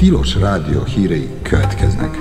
Tilos Rádió hírei következnek.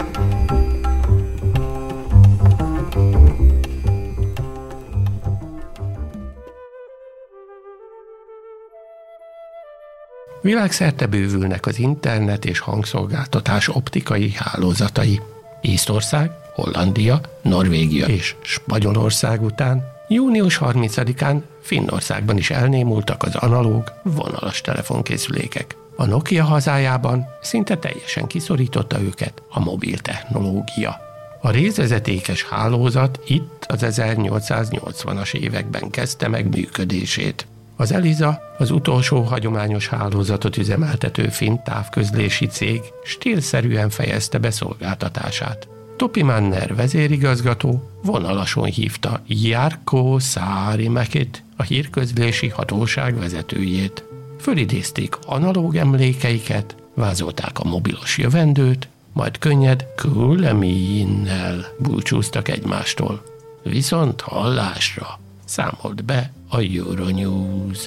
Világszerte bővülnek az internet és hangszolgáltatás optikai hálózatai. Észtország, Hollandia, Norvégia és Spanyolország után június 30-án Finnországban is elnémultak az analóg, vonalas telefonkészülékek. A Nokia hazájában szinte teljesen kiszorította őket a mobil technológia. A részvezetékes hálózat itt az 1880-as években kezdte meg működését. Az Elisa, az utolsó hagyományos hálózatot üzemeltető finn távközlési cég stílszerűen fejezte be szolgáltatását. Topi Manner vezérigazgató vonalason hívta Jarkko Saarimäkit, a hírközlési hatóság vezetőjét. Fölidézték analóg emlékeiket, vázolták a mobilos jövendőt, majd könnyed kuuleminen búcsúztak egymástól. Viszont hallásra számolt be a Euronews.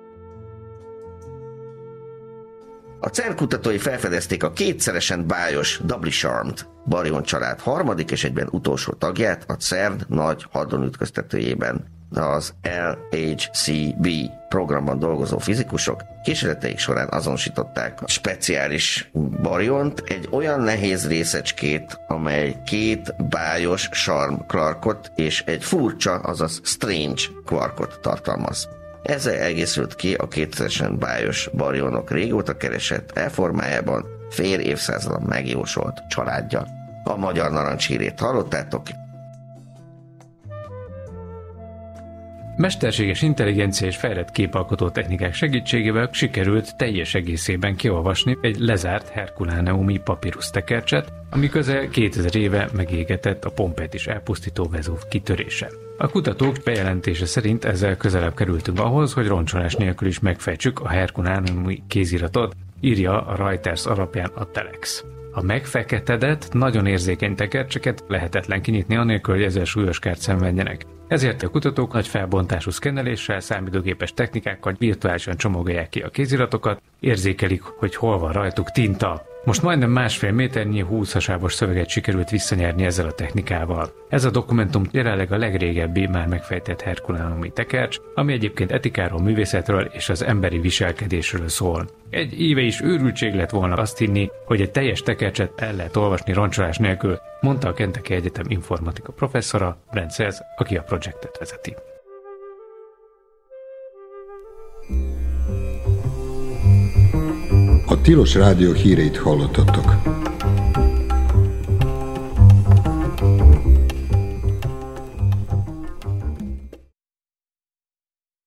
A CERN kutatói felfedezték a kétszeresen bájos Doubly Charmed baryon család harmadik és egyben utolsó tagját a CERN nagy hadronütköztetőjében. Az LHCb programban dolgozó fizikusok kísérleteik során azonosították a speciális baryont, egy olyan nehéz részecskét, amely két bájos charm quarkot és egy furcsa, azaz strange quarkot tartalmaz. Ezzel egészült ki a kétszeresen bájos baryonok régóta keresett elformájában fél évszázadon megjósolt családja. A Magyar Narancs hírét hallottátok. Mesterséges intelligencia és fejlett képalkotó technikák segítségével sikerült teljes egészében kiolvasni egy lezárt herkuláneumi papírusztekercset, ami közel 2000 éve megégetett a Pompeit is elpusztító Vezúv kitörése. A kutatók bejelentése szerint ezzel közelebb kerültünk ahhoz, hogy roncsolás nélkül is megfejtsük a herkuláneumi kéziratot, írja a Reuters alapján a Telex. A megfeketedett, nagyon érzékeny tekercseket lehetetlen kinyitni anélkül, hogy ezzel súlyos kárt szenvedjenek. Ezért a kutatók nagy felbontású szkenneléssel, számítógépes technikákkal virtuálisan csomagolják ki a kéziratokat, érzékelik, hogy hol van rajtuk tinta. Most majdnem 1,5 méternyi 20 hasábos szöveget sikerült visszanyerni ezzel a technikával. Ez a dokumentum jelenleg a legrégebbi már megfejtett herkuláneumi tekercs, ami egyébként etikáról, művészetről és az emberi viselkedésről szól. Egy éve is őrültség lett volna azt hinni, hogy egy teljes tekercset el lehet olvasni roncsolás nélkül, mondta a Kentucky Egyetem informatika professzora, Brent Sells, aki a projektet vezeti. A Tilos Rádió híreit hallottatok.